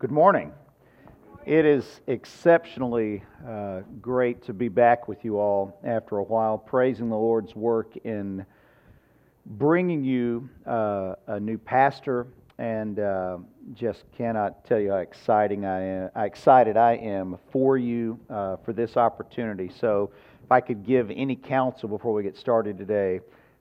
Good morning. It is exceptionally great to be back with you all after a while, praising the Lord's work in bringing you a new pastor, and just cannot tell you how excited I am for you for this opportunity. So, if I could give any counsel before we get started today,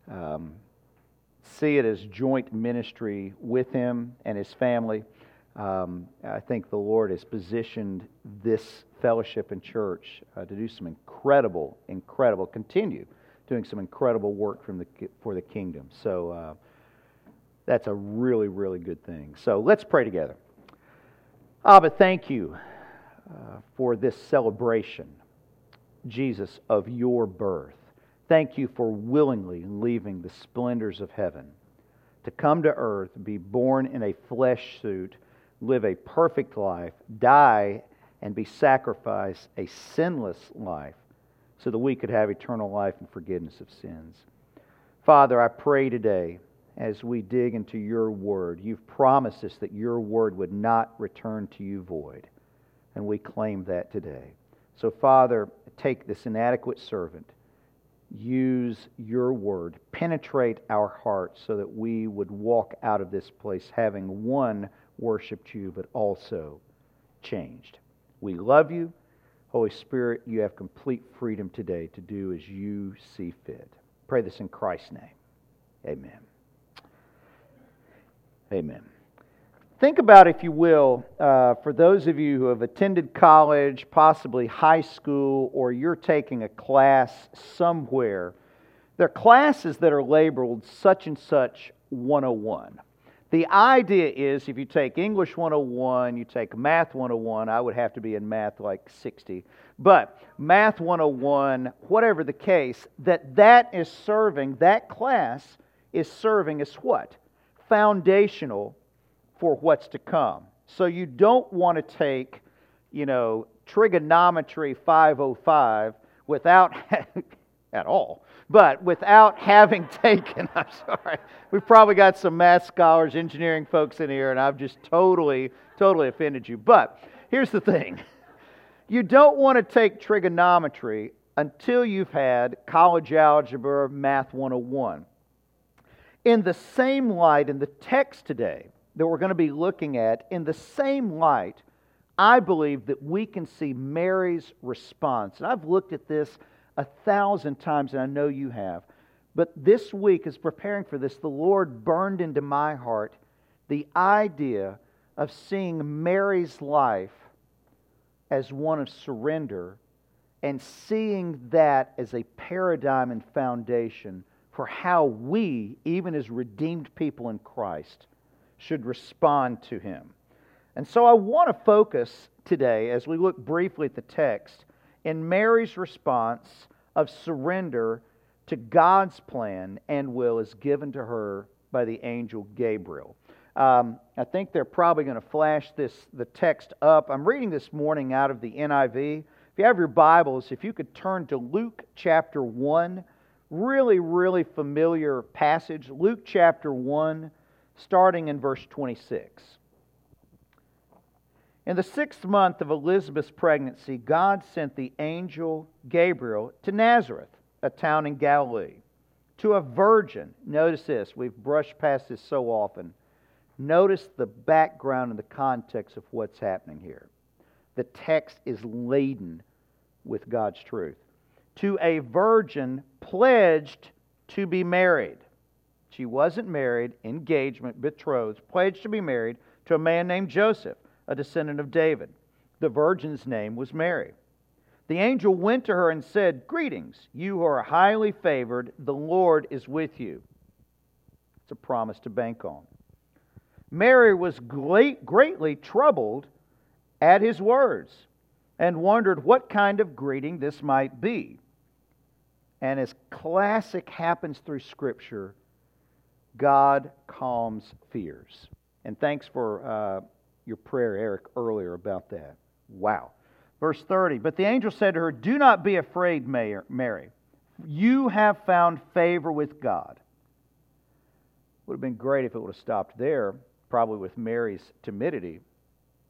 see it as joint ministry with him and his family. I think the Lord has positioned this fellowship and church to do some incredible, continue doing some incredible work for the kingdom. So that's a really, really good thing. So let's pray together. Abba, thank you for this celebration, Jesus, of your birth. Thank you for willingly leaving the splendors of heaven to come to earth, be born in a flesh suit, live a perfect life, die and be sacrificed a sinless life so that we could have eternal life and forgiveness of sins. Father, I pray today as we dig into your word, you've promised us that your word would not return to you void, and we claim that today. So Father, take this inadequate servant, use your word, penetrate our hearts so that we would walk out of this place having worshipped you, but also changed. We love you. Holy Spirit, you have complete freedom today to do as you see fit. Pray this in Christ's name. Amen. Amen. Think about, if you will, for those of you who have attended college, possibly high school, or you're taking a class somewhere, there are classes that are labeled such and such 101. The idea is if you take English 101, you take Math 101, I would have to be in math like 60, but Math 101, whatever the case, that class is serving as what? Foundational for what's to come. So you don't want to take, trigonometry 505 without at all. But without having taken, I'm sorry, we've probably got some math scholars, engineering folks in here, and I've just totally offended you. But here's the thing. You don't want to take trigonometry until you've had college algebra, Math 101. In the same light, in the text today that we're going to be looking at, in the same light, I believe that we can see Mary's response. And I've looked at this 1,000 times, and I know you have. But this week, as preparing for this, the Lord burned into my heart the idea of seeing Mary's life as one of surrender and seeing that as a paradigm and foundation for how we, even as redeemed people in Christ, should respond to Him. And so I want to focus today, as we look briefly at the text, in Mary's response of surrender to God's plan and will as given to her by the angel Gabriel. I think they're probably going to flash the text up. I'm reading this morning out of the NIV. If you have your Bibles, if you could turn to Luke chapter 1, really familiar passage. Luke chapter 1, starting in verse 26. In the 6th month of Elizabeth's pregnancy, God sent the angel Gabriel to Nazareth, a town in Galilee, to a virgin. Notice this. We've brushed past this so often. Notice the background and the context of what's happening here. The text is laden with God's truth. To a virgin pledged to be married. She wasn't married, engagement, betrothed, pledged to be married to a man named Joseph, a descendant of David. The virgin's name was Mary. The angel went to her and said, "Greetings, you who are highly favored, the Lord is with you." It's a promise to bank on. Mary was greatly troubled at his words and wondered what kind of greeting this might be. And as classic happens through Scripture, God calms fears. And thanks for your prayer, Eric, earlier about that. Wow. Verse 30, but the angel said to her, "Do not be afraid, Mary. You have found favor with God." Would have been great if it would have stopped there, probably with Mary's timidity.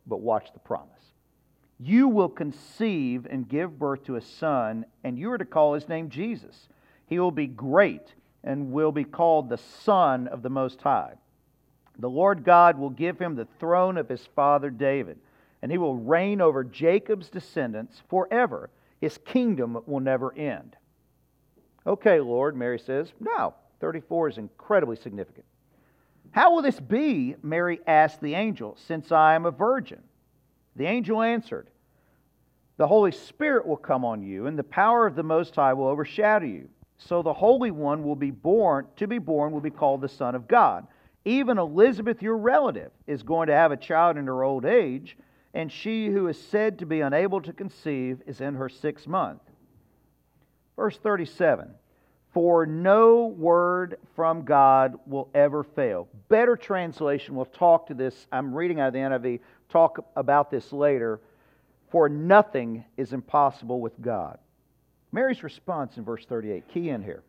But watch the promise. You will conceive and give birth to a son, and you are to call his name Jesus. He will be great and will be called the Son of the Most High. The Lord God will give him the throne of his father David, and he will reign over Jacob's descendants forever. His kingdom will never end. Okay, Lord, Mary says. No, 34 is incredibly significant. How will this be, Mary asked the angel, since I am a virgin? The angel answered, the Holy Spirit will come on you, and the power of the Most High will overshadow you. So the Holy One will be born will be called the Son of God. Even Elizabeth, your relative, is going to have a child in her old age, and she who is said to be unable to conceive is in her 6th month. Verse 37, for no word from God will ever fail. Better translation, we'll talk to this. I'm reading out of the NIV, talk about this later. For nothing is impossible with God. Mary's response in verse 38, key in here.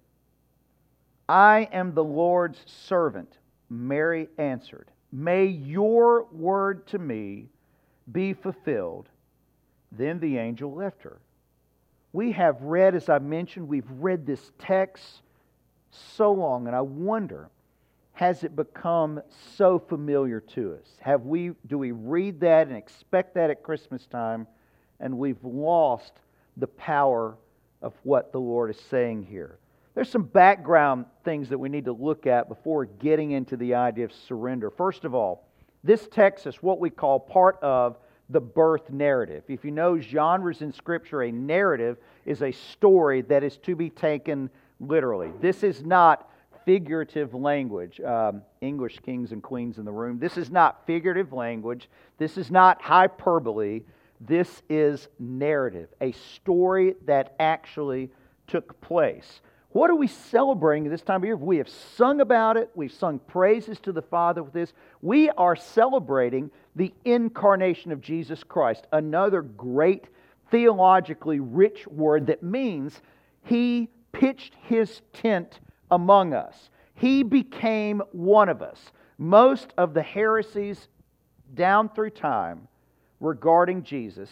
I am the Lord's servant, Mary answered. May your word to me be fulfilled. Then the angel left her. We have read, as I mentioned, we've read this text so long, and I wonder, has it become so familiar to us? Do we read that and expect that at Christmas time, and we've lost the power of what the Lord is saying here? There's some background things that we need to look at before getting into the idea of surrender. First of all, this text is what we call part of the birth narrative. If you know genres in Scripture, a narrative is a story that is to be taken literally. This is not figurative language. English kings and queens in the room. This is not figurative language. This is not hyperbole. This is narrative, a story that actually took place. What are we celebrating this time of year? We have sung about it. We've sung praises to the Father with this. We are celebrating the incarnation of Jesus Christ, another great theologically rich word that means He pitched His tent among us. He became one of us. Most of the heresies down through time regarding Jesus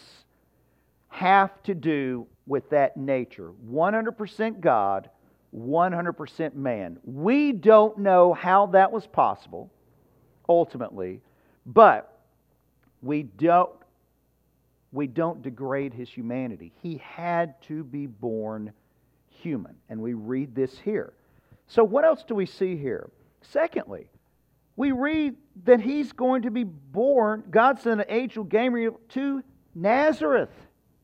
have to do with that nature. 100% God, 100% man. We don't know how that was possible, ultimately, but we don't degrade His humanity. He had to be born human, and we read this here. So what else do we see here? Secondly, we read that He's going to be born, God sent an angel Gabriel to Nazareth.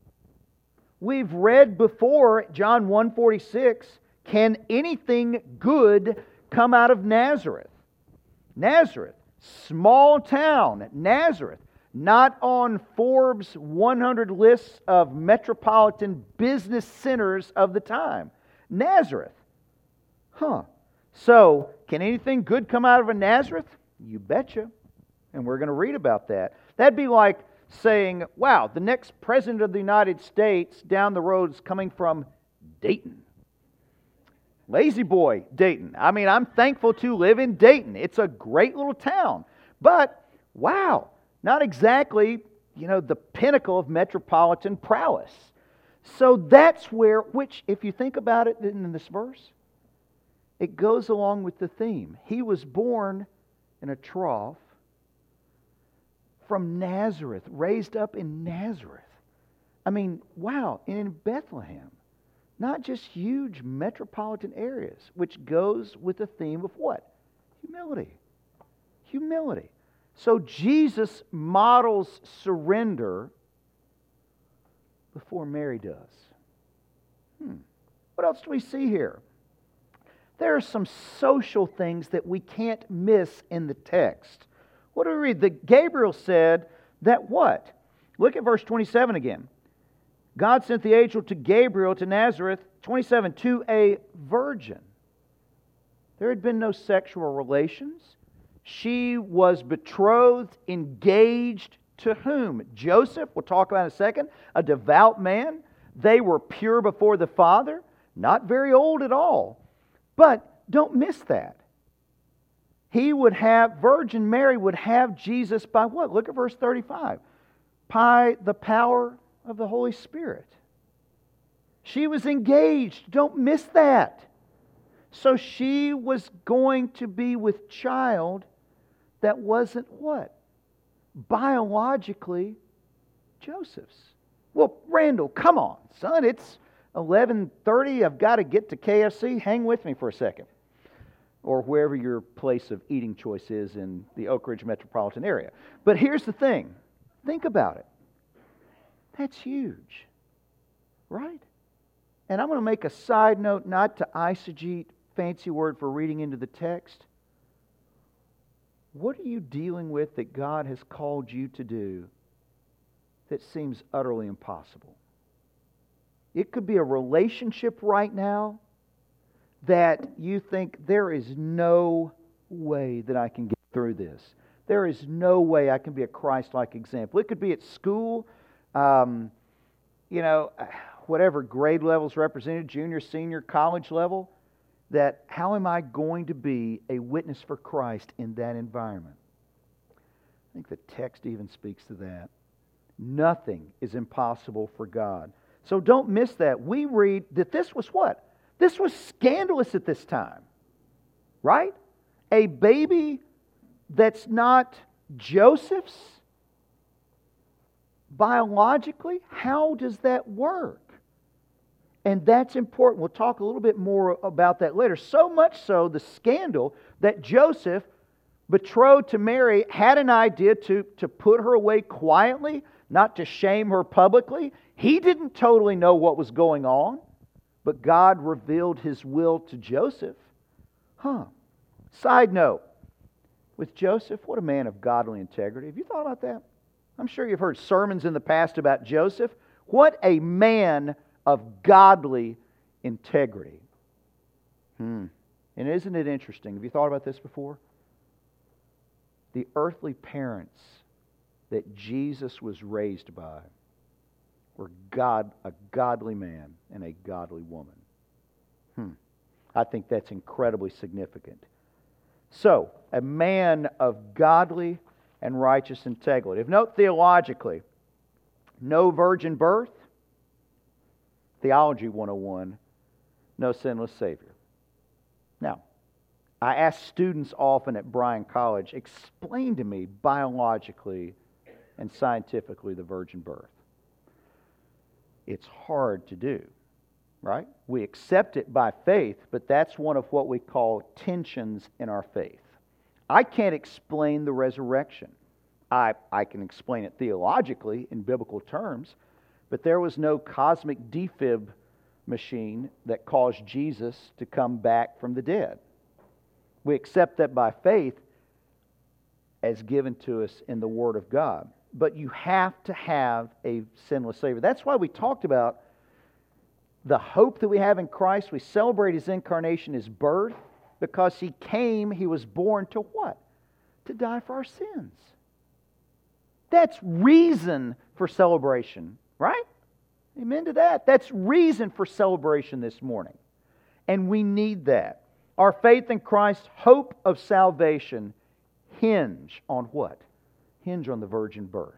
We've read before, John 1:46, can anything good come out of Nazareth? Nazareth, small town, Nazareth, not on Forbes 100 lists of metropolitan business centers of the time. Nazareth. So, can anything good come out of a Nazareth? You betcha. And we're going to read about that. That'd be like saying, wow, the next president of the United States down the road is coming from Dayton. Lazy boy, Dayton. I mean, I'm thankful to live in Dayton. It's a great little town. But, wow, not exactly, the pinnacle of metropolitan prowess. So that's which, if you think about it in this verse, it goes along with the theme. He was born in a trough from Nazareth, raised up in Nazareth. I mean, wow, in Bethlehem. Not just huge metropolitan areas, which goes with the theme of what? Humility. Humility. So Jesus models surrender before Mary does. What else do we see here? There are some social things that we can't miss in the text. What do we read? That Gabriel said that what? Look at verse 27 again. God sent the angel to Gabriel to Nazareth, 27, to a virgin. There had been no sexual relations. She was betrothed, engaged to whom? Joseph, we'll talk about in a second, a devout man. They were pure before the Father, not very old at all. But don't miss that. Virgin Mary would have Jesus by what? Look at verse 35. By the power of the Holy Spirit. She was engaged. Don't miss that. So she was going to be with child that wasn't what? Biologically Joseph's. Well, Randall, come on, son. It's 11:30. I've got to get to KFC. Hang with me for a second. Or wherever your place of eating choice is in the Oak Ridge metropolitan area. But here's the thing. Think about it. That's huge. Right? And I'm going to make a side note, not to eisegete, fancy word for reading into the text. What are you dealing with that God has called you to do that seems utterly impossible? It could be a relationship right now that you think there is no way that I can get through this. There is no way I can be a Christ-like example. It could be at school, whatever grade levels represented, junior, senior, college level, that how am I going to be a witness for Christ in that environment? I think the text even speaks to that. Nothing is impossible for God. So don't miss that. We read that this was what? This was scandalous at this time. Right? A baby that's not Joseph's biologically? How does that work? And that's important. We'll talk a little bit more about that later. So much so, the scandal that Joseph, betrothed to Mary, had an idea to put her away quietly, not to shame her publicly. He didn't totally know what was going on, but God revealed His will to Joseph. Side note, with Joseph, what a man of godly integrity. Have you thought about that? I'm sure you've heard sermons in the past about Joseph. What a man of godly integrity. And isn't it interesting? Have you thought about this before? The earthly parents that Jesus was raised by were a godly man and a godly woman. I think that's incredibly significant. So, a man of godly and righteous integrity. Of note theologically, no virgin birth. Theology 101, no sinless Savior. Now, I ask students often at Bryan College, explain to me biologically and scientifically the virgin birth. It's hard to do, right? We accept it by faith, but that's one of what we call tensions in our faith. I can't explain the resurrection. I can explain it theologically in biblical terms, but there was no cosmic defib machine that caused Jesus to come back from the dead. We accept that by faith as given to us in the Word of God. But you have to have a sinless Savior. That's why we talked about the hope that we have in Christ. We celebrate His incarnation, His birth, because He came, He was born to what? To die for our sins. That's reason for celebration. Right? Amen to that. That's reason for celebration this morning. And we need that. Our faith in Christ, hope of salvation, hinge on what? Hinge on the virgin birth.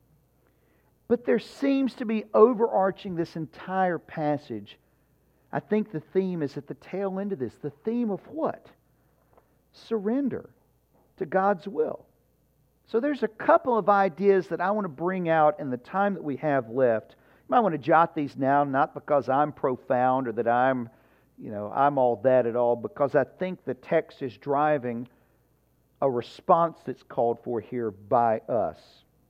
But there seems to be overarching this entire passage. I think the theme is at the tail end of this. The theme of what? Surrender to God's will. So there's a couple of ideas that I want to bring out in the time that we have left. You might want to jot these down, not because I'm profound or that I'm all that at all, because I think the text is driving a response that's called for here by us.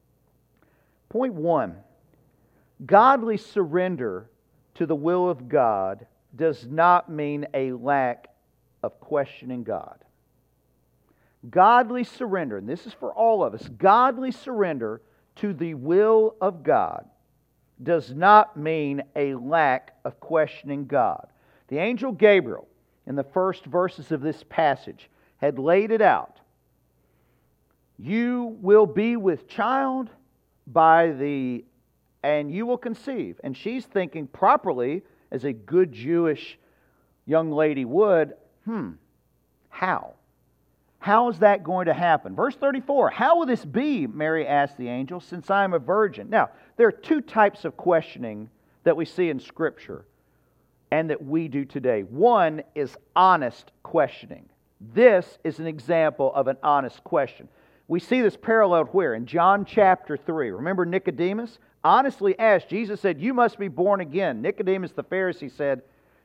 Point 1, godly surrender to the will of God does not mean a lack of questioning God. Godly surrender, and this is for all of us, godly surrender to the will of God does not mean a lack of questioning God. The angel Gabriel, in the first verses of this passage, had laid it out. You will be with child and you will conceive. And she's thinking properly, as a good Jewish young lady would, how? How is that going to happen? Verse 34, how will this be, Mary asked the angel, since I am a virgin? Now, there are two types of questioning that we see in Scripture and that we do today. One is honest questioning. This is an example of an honest question. We see this paralleled where? In John chapter 3. Remember Nicodemus? Honestly asked. Jesus said, you must be born again. Nicodemus the Pharisee said,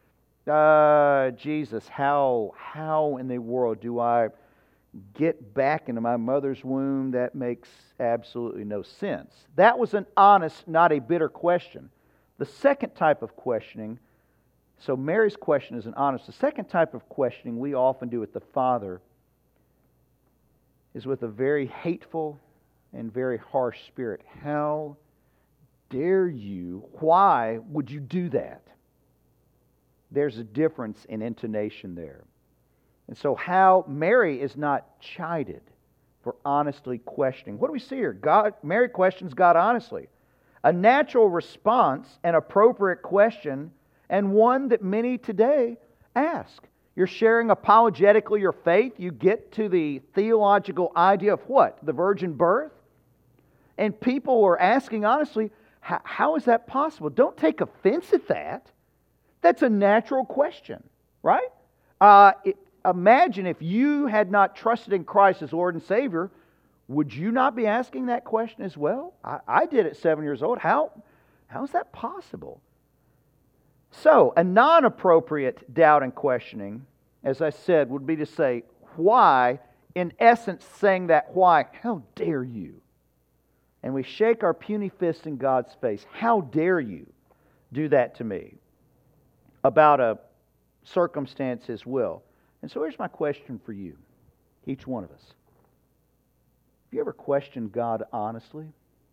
Jesus, how in the world do I get back into my mother's womb? That makes absolutely no sense. That was an honest, not a bitter question. The second type of questioning, so Mary's question is an honest. The second type of questioning we often do with the Father is with a very hateful and very harsh spirit. How dare you? Why would you do that? There's a difference in intonation there. And so how Mary is not chided for honestly questioning. What do we see here? Mary questions God honestly. A natural response, an appropriate question, and one that many today ask. You're sharing apologetically your faith. You get to the theological idea of what? The virgin birth. And people are asking honestly, how is that possible? Don't take offense at that. That's a natural question, right? Imagine if you had not trusted in Christ as Lord and Savior, would you not be asking that question as well? I did at 7 years old. How is that possible? So, a non-appropriate doubt and questioning, as I said, would be to say, why? In essence, saying that why, how dare you? And we shake our puny fist in God's face. How dare you do that to me? About a circumstance as well. And so here's my question for you, each one of us. Have you ever questioned God honestly?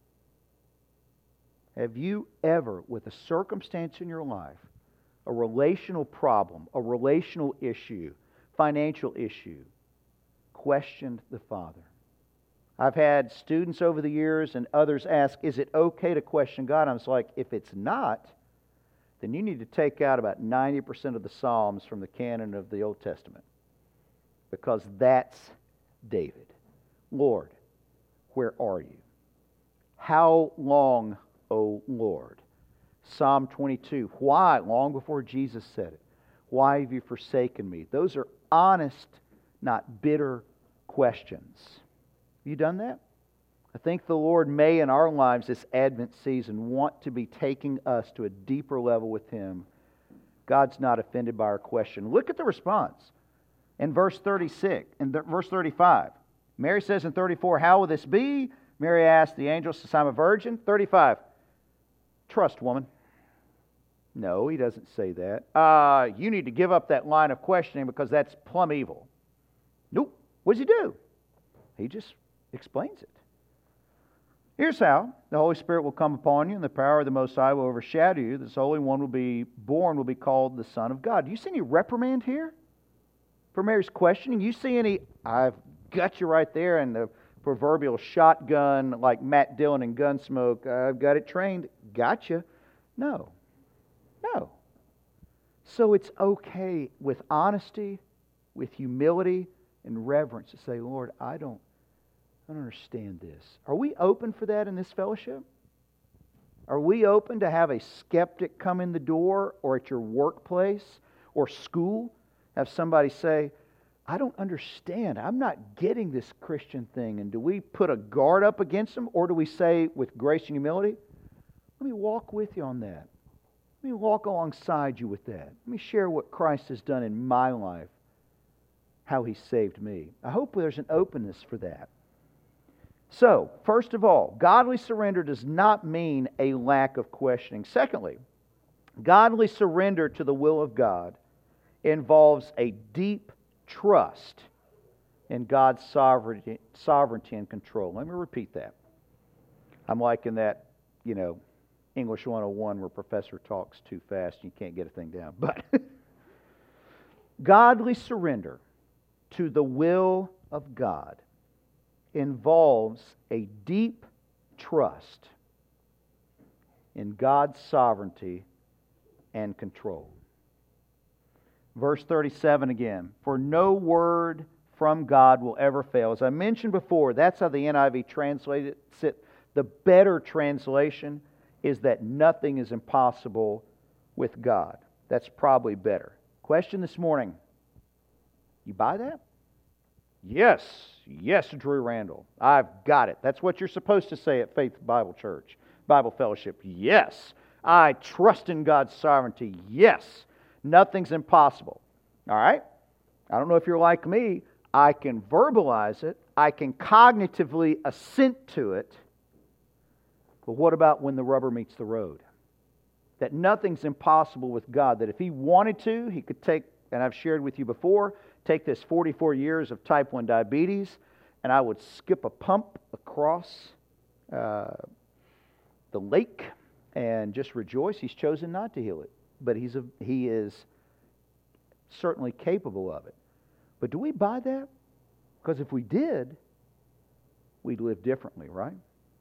Have you ever, with a circumstance in your life, a relational problem, a relational issue, financial issue, questioned the Father? I've had students over the years and others ask, is it okay to question God? I was like, if it's not, then you need to take out about 90% of the Psalms from the canon of the Old Testament. Because that's David. Lord, where are you? How long, O Lord? Psalm 22. Why? Long before Jesus said it. Why have you forsaken me? Those are honest, not bitter questions. Have you done that? I think the Lord may in our lives this Advent season want to be taking us to a deeper level with Him. God's not offended by our question. Look at the response in verse 36, in verse 35. Mary says in 34, how will this be? Mary asked the angel, since I'm a virgin. 35, trust, woman. No, he doesn't say that. You need to give up that line of questioning because that's plumb evil. Nope. What does he do? He just explains it. Here's how. The Holy Spirit will come upon you, and the power of the Most High will overshadow you. This Holy One will be born, will be called the Son of God. Do you see any reprimand here for Mary's questioning? You see any, I've got you right there, and the proverbial shotgun like Matt Dillon in Gunsmoke, I've got it trained, gotcha. No. No. So it's okay with honesty, with humility and reverence to say, Lord, I don't understand this. Are we open for that in this fellowship? Are we open to have a skeptic come in the door, or at your workplace or school, have somebody say, I don't understand. I'm not getting this Christian thing. And do we put a guard up against them, or do we say with grace and humility, let me walk with you on that. Let me walk alongside you with that. Let me share what Christ has done in my life, how He saved me. I hope there's an openness for that. So, first of all, godly surrender does not mean a lack of questioning. Secondly, godly surrender to the will of God involves a deep trust in God's sovereignty and control. Let me repeat that. I'm liking that, English 101 where professor talks too fast and you can't get a thing down. But godly surrender to the will of God involves a deep trust in God's sovereignty and control. Verse 37 again, for no word from God will ever fail. As I mentioned before, that's how the NIV translates it. The better translation is that nothing is impossible with God. That's probably better. Question this morning. You buy that? Yes. Yes, Drew Randall. I've got it. That's what you're supposed to say at Faith Bible Church, Bible Fellowship. Yes. I trust in God's sovereignty. Yes. Nothing's impossible. All right? I don't know if you're like me. I can verbalize it. I can cognitively assent to it. But what about when the rubber meets the road? That nothing's impossible with God. That if He wanted to, He could take, and I've shared with you before, take this 44 years of type 1 diabetes, and I would skip a pump across the lake and just rejoice. He's chosen not to heal it. But He is certainly capable of it. But do we buy that? Because if we did, we'd live differently, right?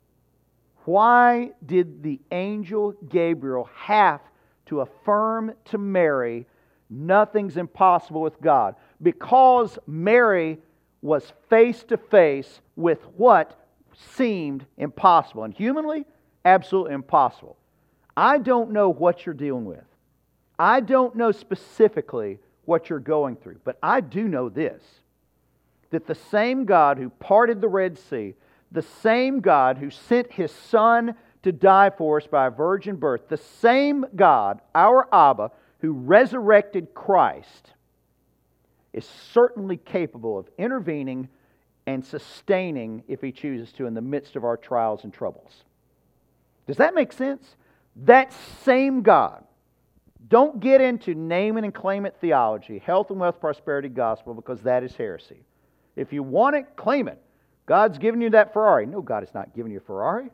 Why did the angel Gabriel have to affirm to Mary, nothing's impossible with God? Because Mary was face to face with what seemed impossible. And humanly, absolutely impossible. I don't know what you're dealing with. I don't know specifically what you're going through. But I do know this, that the same God who parted the Red Sea, the same God who sent His Son to die for us by a virgin birth, the same God, our Abba, who resurrected Christ, is certainly capable of intervening and sustaining, if He chooses to, in the midst of our trials and troubles. Does that make sense? That same God. Don't get into name it and claim it theology, health and wealth, prosperity gospel, because that is heresy. If you want it, claim it. God's given you that Ferrari. No, God is not giving you a Ferrari.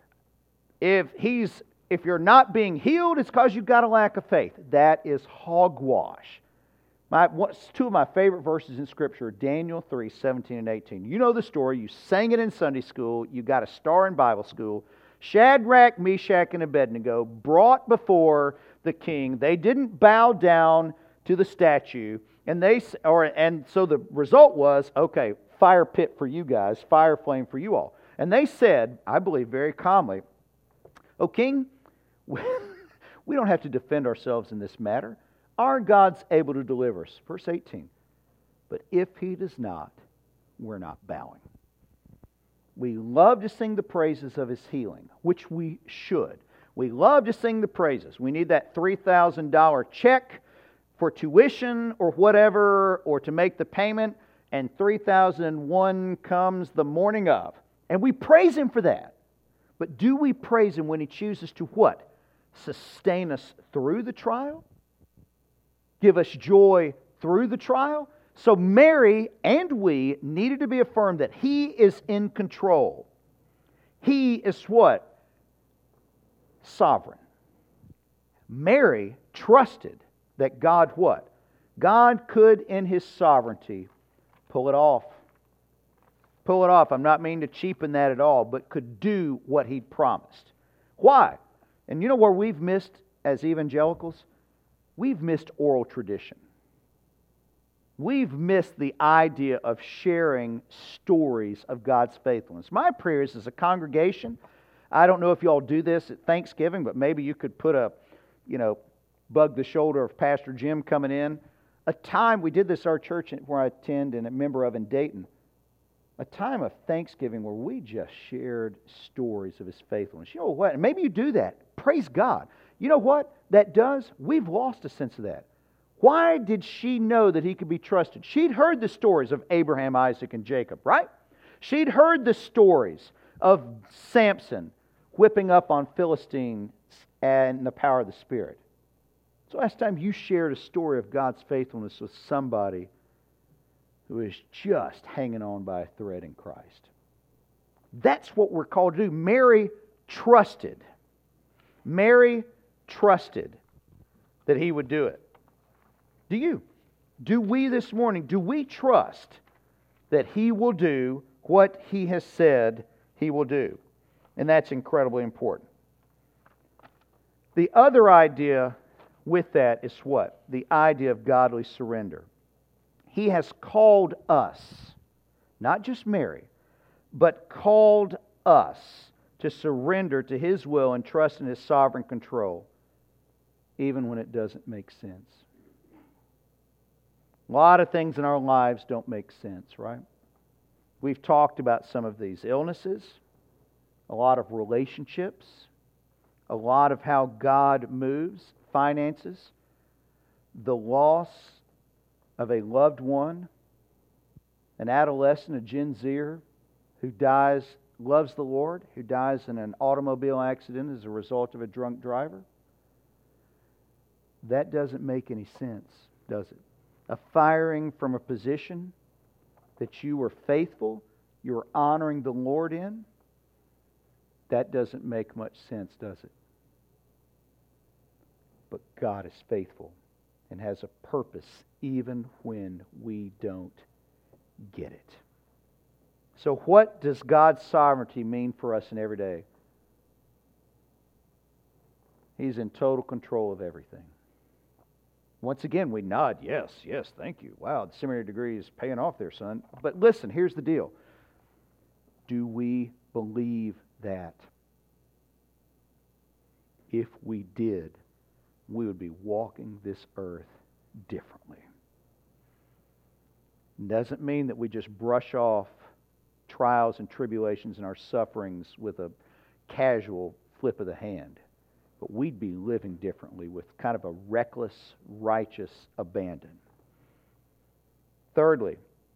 If you're not being healed, it's because you've got a lack of faith. That is hogwash. Two of my favorite verses in Scripture, Daniel 3, 17 and 18. You know the story. You sang it in Sunday school. You got a star in Bible school. Shadrach, Meshach, and Abednego brought before the king. They didn't bow down to the statue. And so the result was, okay, fire pit for you guys, fire flame for you all. And they said, I believe very calmly, "O king, we don't have to defend ourselves in this matter. Our God's able to deliver us." Verse 18. But if He does not, we're not bowing. We love to sing the praises of His healing, which we should. We love to sing the praises. We need that $3,000 check for tuition or whatever, or to make the payment, and 3001 comes the morning of. And we praise Him for that. But do we praise Him when He chooses to what? Sustain us through the trial? Give us joy through the trial? So Mary and we needed to be affirmed that He is in control. He is what? Sovereign. Mary trusted that God what? God could in His sovereignty pull it off. Pull it off. I'm not meaning to cheapen that at all, but could do what He'd promised. Why? And you know where we've missed as evangelicals? We've missed oral tradition. We've missed the idea of sharing stories of God's faithfulness. My prayer is, as a congregation, I don't know if you all do this at Thanksgiving, but maybe you could put bug the shoulder of Pastor Jim coming in. A time, we did this at our church where I attend and a member of in Dayton, a time of Thanksgiving where we just shared stories of His faithfulness. You know what? And maybe you do that. Praise God. You know what that does? We've lost a sense of that. Why did she know that He could be trusted? She'd heard the stories of Abraham, Isaac, and Jacob, right? She'd heard the stories of Samson whipping up on Philistines and the power of the Spirit. So last time you shared a story of God's faithfulness with somebody who is just hanging on by a thread in Christ. That's what we're called to do. Mary trusted. Mary trusted that He would do it. Do you? Do we this morning, do we trust that He will do what He has said He will do? And that's incredibly important. The other idea with that is what? The idea of godly surrender. He has called us, not just Mary, but called us to surrender to His will and trust in His sovereign control, even when it doesn't make sense. A lot of things in our lives don't make sense, right? We've talked about some of these illnesses, a lot of relationships, a lot of how God moves, finances, the loss of a loved one, an adolescent, a Gen Zer who loves the Lord, who dies in an automobile accident as a result of a drunk driver. That doesn't make any sense, does it? A firing from a position that you were faithful, you were honoring the Lord in, that doesn't make much sense, does it? But God is faithful and has a purpose even when we don't get it. So what does God's sovereignty mean for us in every day? He's in total control of everything. Once again, we nod, yes, thank you. Wow, the seminary degree is paying off there, son. But listen, here's the deal. Do we believe that? If we did, we would be walking this earth differently. It doesn't mean that we just brush off trials and tribulations and our sufferings with a casual flip of the hand. But we'd be living differently with kind of a reckless, righteous abandon. Thirdly,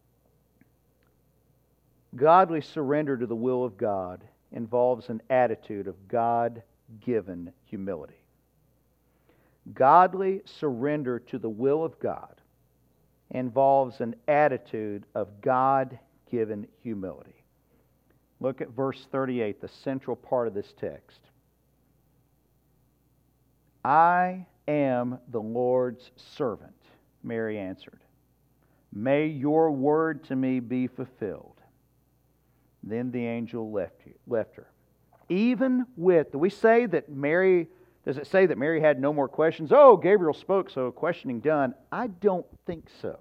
godly surrender to the will of God involves an attitude of God-given humility. Godly surrender to the will of God involves an attitude of God-given humility. Look at verse 38, the central part of this text. I am the Lord's servant, Mary answered. May your word to me be fulfilled. Then the angel left her. Even with, does it say that Mary had no more questions? Oh, Gabriel spoke, so questioning done. I don't think so.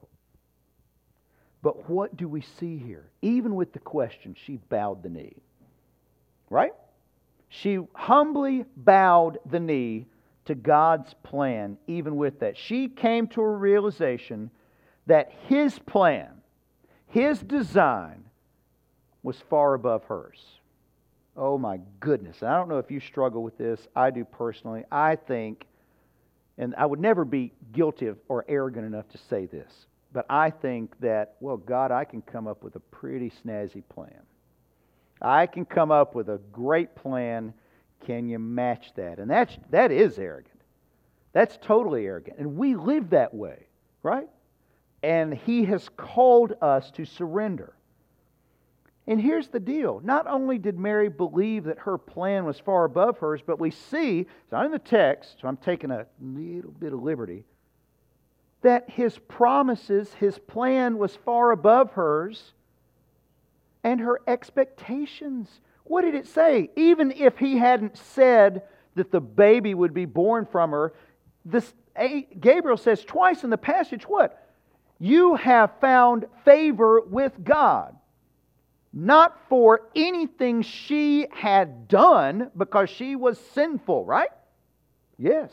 But what do we see here? Even with the question, she bowed the knee. Right? She humbly bowed the knee to God's plan, even with that. She came to a realization that His plan, His design, was far above hers. Oh my goodness. And I don't know if you struggle with this. I do personally. I think, and I would never be guilty of or arrogant enough to say this, but I think that, well, God, I can come up with a pretty snazzy plan. I can come up with a great plan. Can you match that? And that is arrogant. That's totally arrogant. And we live that way, right? And He has called us to surrender. And here's the deal. Not only did Mary believe that her plan was far above hers, but we see, it's not in the text, so I'm taking a little bit of liberty, that His promises, His plan was far above hers and her expectations. What did it say? Even if He hadn't said that the baby would be born from her, Gabriel says twice in the passage, what? You have found favor with God. Not for anything she had done because she was sinful, right? Yes.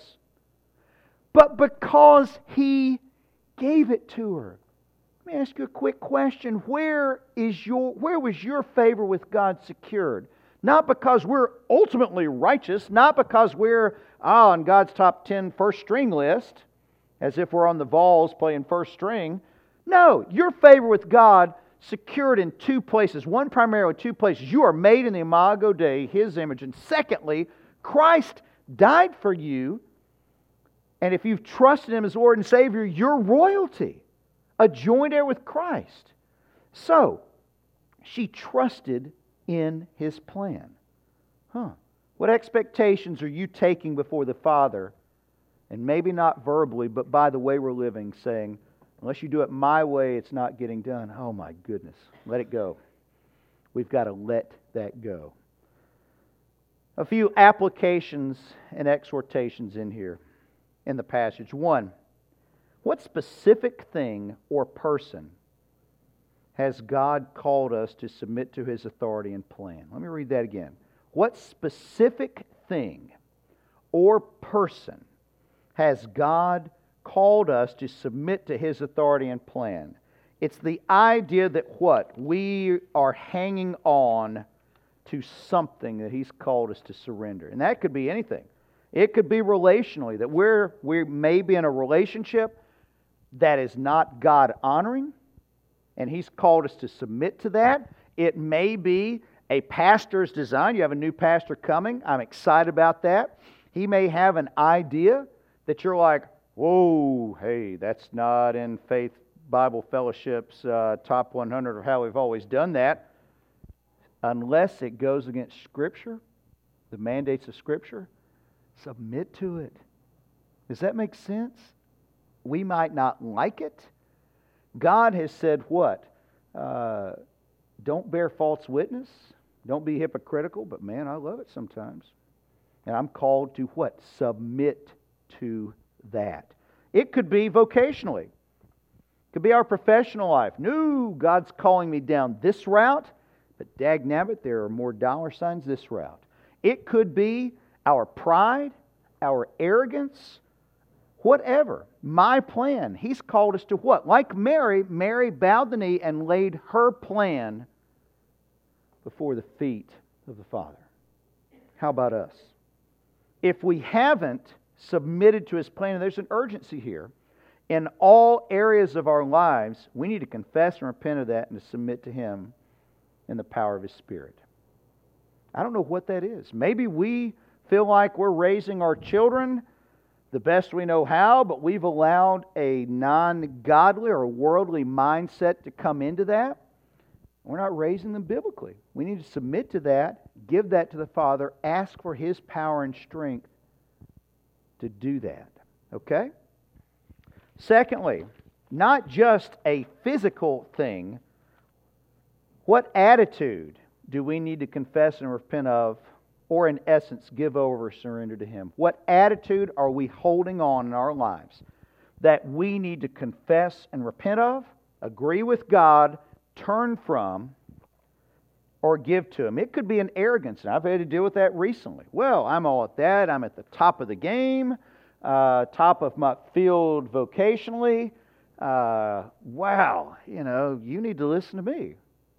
But because He gave it to her. Let me ask you a quick question. Where was your favor with God secured? Not because we're ultimately righteous, not because we're on God's top 10 first string list, as if we're on the Vols playing first string. No, your favor with God secured in two places. One, primarily two places. You are made in the Imago Dei, His image. And secondly, Christ died for you. And if you've trusted Him as Lord and Savior, you're royalty, a joint heir with Christ. So, she trusted in His plan. What expectations are you taking before the Father? And maybe not verbally, but by the way we're living, saying, unless you do it my way, it's not getting done. Oh my goodness. Let it go. We've got to let that go. A few applications and exhortations in here in the passage. One, What specific thing or person has God called us to submit to His authority and plan? Let me read that again. What specific thing or person has God called us to submit to His authority and plan? It's the idea that what? We are hanging on to something that He's called us to surrender. And that could be anything. It could be relationally, that we may be in a relationship that is not God-honoring, and He's called us to submit to that. It may be a pastor's design. You have a new pastor coming. I'm excited about that. He may have an idea that you're like, whoa, hey, that's not in Faith Bible Fellowship's top 100 of how we've always done that. Unless it goes against Scripture, the mandates of Scripture, submit to it. Does that make sense? We might not like it. God has said what? Don't bear false witness. Don't be hypocritical. But man, I love it sometimes. And I'm called to what? Submit to that. It could be vocationally. It could be our professional life. No, God's calling me down this route, but dagnabbit, there are more dollar signs this route. It could be our pride, our arrogance, whatever. My plan. He's called us to what? Like Mary bowed the knee and laid her plan before the feet of the Father. How about us? If we haven't submitted to His plan, and there's an urgency here, in all areas of our lives, we need to confess and repent of that and to submit to Him in the power of His Spirit. I don't know what that is. Maybe we feel like we're raising our children the best we know how, but we've allowed a non-godly or worldly mindset to come into that. We're not raising them biblically. We need to submit to that, give that to the Father, ask for His power and strength to do that. Okay? Secondly, not just a physical thing, what attitude do we need to confess and repent of, or in essence, give over, surrender to Him? What attitude are we holding on in our lives that we need to confess and repent of, agree with God, turn from, or give to Him? It could be an arrogance, and I've had to deal with that recently. Well, I'm all at that. I'm at the top of the game, top of my field vocationally. Wow, you need to listen to me.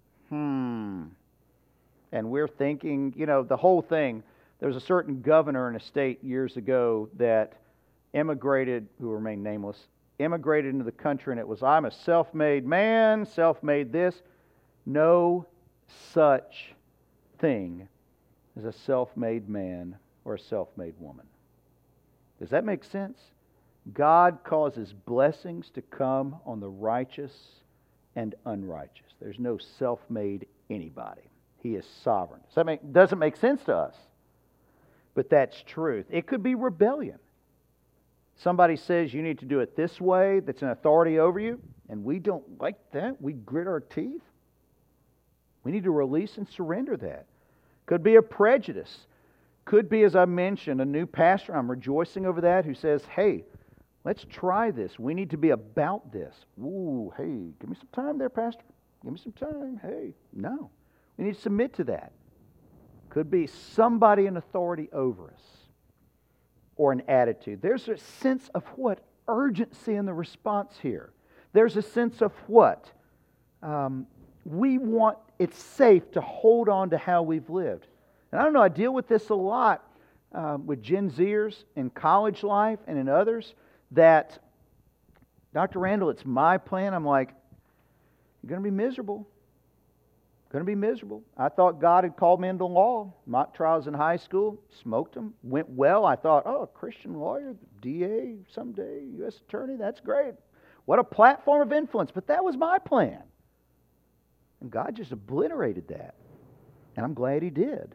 And we're thinking, the whole thing. There was a certain governor in a state years ago that immigrated, who remained nameless, immigrated into the country, and it was, I'm a self-made man, self-made this. No such thing as a self-made man or a self-made woman. Does that make sense? God causes blessings to come on the righteous and unrighteous. There's no self-made anybody. He is sovereign. Doesn't make sense to us, but that's truth. It could be rebellion. Somebody says you need to do it this way, that's an authority over you, and we don't like that. We grit our teeth. We need to release and surrender that. Could be a prejudice. Could be, as I mentioned, a new pastor, I'm rejoicing over that, who says, hey, let's try this. We need to be about this. Ooh, hey, give me some time there, pastor. Give me some time. Hey, no. We need to submit to that. Could be somebody in authority over us or an attitude. There's a sense of what? Urgency in the response here. There's a sense of what? We want, it's safe to hold on to how we've lived. And I don't know, I deal with this a lot with Gen Zers in college life and in others that, Dr. Randall, it's my plan. I'm like, you're going to be miserable. Going to be miserable. I thought God had called me into law. Mock trials in high school, smoked them, went well. I thought, a Christian lawyer, DA someday, U.S. attorney, that's great. What a platform of influence. But that was my plan. And God just obliterated that. And I'm glad He did.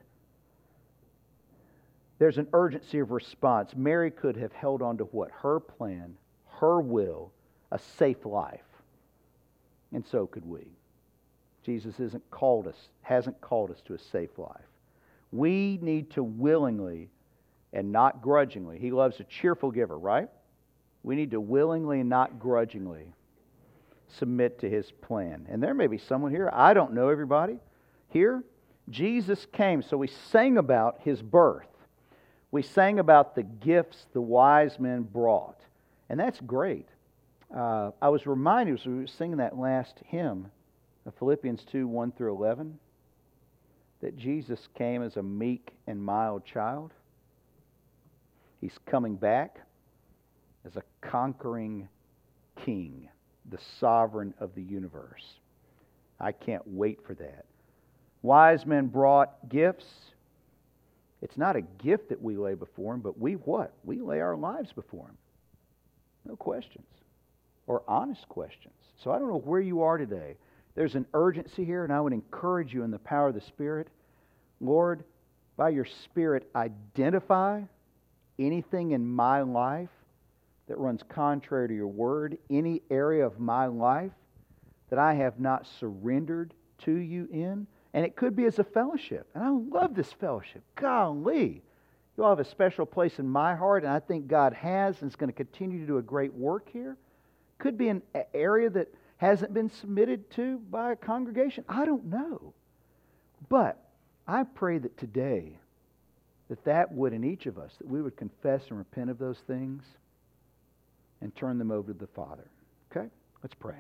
There's an urgency of response. Mary could have held on to what? Her plan, her will, a safe life. And so could we. Jesus hasn't called us to a safe life. We need to willingly and not grudgingly. He loves a cheerful giver, right? We need to willingly and not grudgingly submit to His plan. And there may be someone here, I don't know everybody here. Jesus came, so we sang about His birth. We sang about the gifts the wise men brought. And that's great. I was reminded as we were singing that last hymn of Philippians 2, 1 through 11, that Jesus came as a meek and mild child. He's coming back as a conquering king, the sovereign of the universe. I can't wait for that. Wise men brought gifts. It's not a gift that we lay before Him, but we what? We lay our lives before Him. No questions. Or honest questions. So I don't know where you are today. There's an urgency here, and I would encourage you in the power of the Spirit. Lord, by Your Spirit, identify anything in my life that runs contrary to Your Word, any area of my life that I have not surrendered to You in. And it could be as a fellowship. And I love this fellowship. Golly. You all have a special place in my heart, and I think God has and is going to continue to do a great work here. Could be an area that hasn't been submitted to by a congregation. I don't know. But I pray that today, that would in each of us, that we would confess and repent of those things and turn them over to the Father. Okay? Let's pray.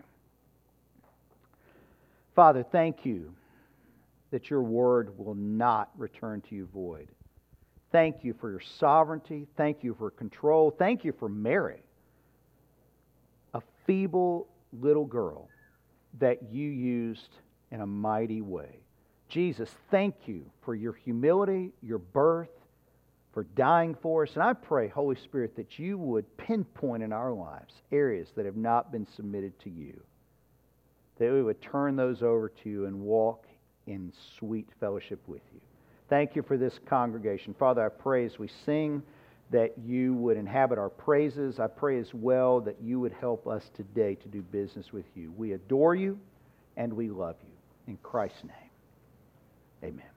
Father, thank You that Your Word will not return to You void. Thank You for Your sovereignty. Thank You for control. Thank You for Mary, a feeble little girl that You used in a mighty way. Jesus, thank You for Your humility, Your birth, for dying for us. And I pray, Holy Spirit, that You would pinpoint in our lives areas that have not been submitted to You, that we would turn those over to You and walk in sweet fellowship with You. Thank You for this congregation. Father, I pray as we sing that You would inhabit our praises. I pray as well that You would help us today to do business with You. We adore You and we love You. In Christ's name, amen.